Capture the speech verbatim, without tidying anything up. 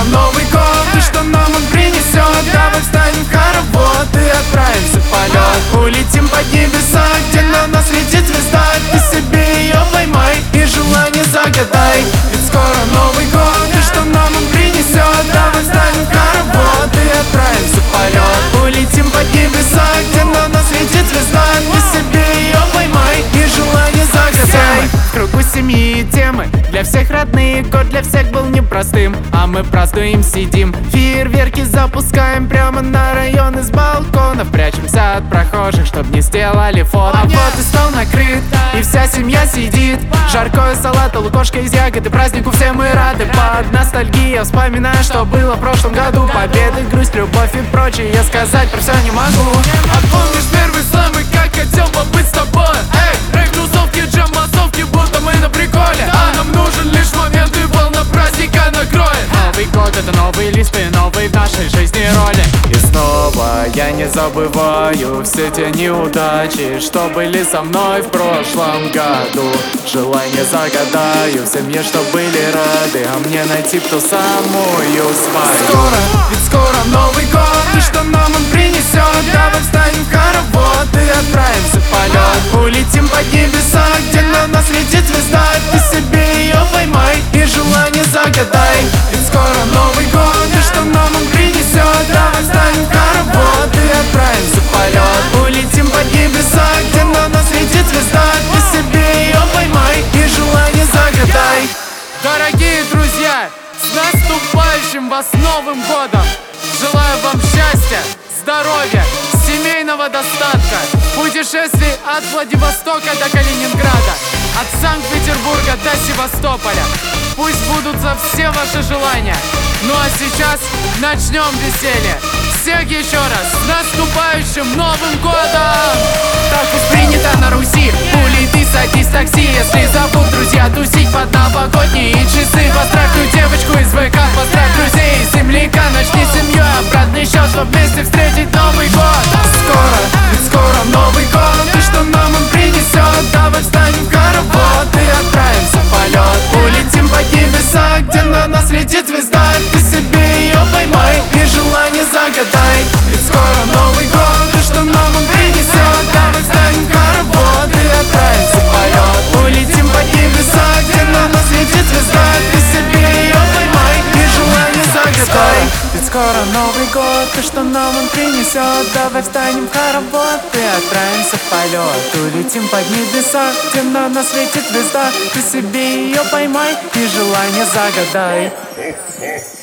Новый год, и что нам он принесет? Давай встанем в хоровод и отправимся в полет. Улетим под небеса, где на нас летит звезда. Ты себе ее поймай и желание загадай. Ведь скоро Новый год, и что нам он принесет? Давай встанем в хоровод и отправимся в полет. Улетим под небеса, где на нас летит звезда. Ты себе ее поймай и желание загадай. В кругу семьи и темы, для всех родные, год для всех был непростым. А мы празднуем, сидим, фейерверки запускаем прямо на район из балконов. Прячемся от прохожих, чтоб не сделали фото. А вот и стол накрыт, и вся семья сидит. Жаркое, салат, лукошка из ягоды. Празднику все мы рады. Под ностальгией я вспоминаю, что было в прошлом году. Победы, грусть, любовь и прочее, я сказать про все не могу. А помнишь первый слэм и как хотел побыть с тобой? Эй, рэп-тусовки, джем-массовки, будто мы на приколе. А нам нужен лишь момент и волна праздника накроет. Новый год — это новые листы, новые в нашей жизни роли. И снова я не забываю все те неудачи, что были со мной в прошлом году. Желание загадаю в семье, что были рады, а мне найти ту самую свою. Скоро, ведь скоро Новый год, и что нам он принесет? Давай встанем в хоровод и отправимся в полет. Улетим под небеса, где на нас летит звезда. Ты себе ее поймай и желание загадай. Ведь скоро Новый год, и что нам он принесет? Давай встанем в хоровод и отправимся в полет. Улетим под небеса, где на нас летит звезда. Ты себе ее поймай и желание загадай. Дорогие друзья, с наступающим вас Новым годом! Желаю вам счастья, здоровья, семейного достатка, путешествий от Владивостока до Калининграда, от Санкт-Петербурга до Севастополя. Пусть сбудутся все ваши желания. Ну а сейчас начнем веселье. Всех еще раз с наступающим Новым годом! Так уж принято на Руси. Пули, ты садись в такси, если забыл, друзья, тусить под новогодние часы. Поздравь ту девочку из ВК, поздравь друзей из земляка. Начни с семьей обратный счет, чтоб вместе встретить Новый год. Скоро, ведь скоро Новый год, и что нам он принесет? Давай встанем в хоровод и отправимся в полет. Улетим под небеса, где на нас летит звезда. Ты себе ее поймай и желание загадай. Ведь скоро Новый год, и что нам он принесет? Давай встанем в хоровод и отправимся в полет. Улетим под небеса, где на нас летит звезда. Ты себе ее поймай и желание загадай. Ведь скоро Новый год, и что нам он принесет? Давай встанем в хоровод и отправимся в полет. Улетим под небеса, где на нас летит звезда. Ты себе ее поймай и желание загадай.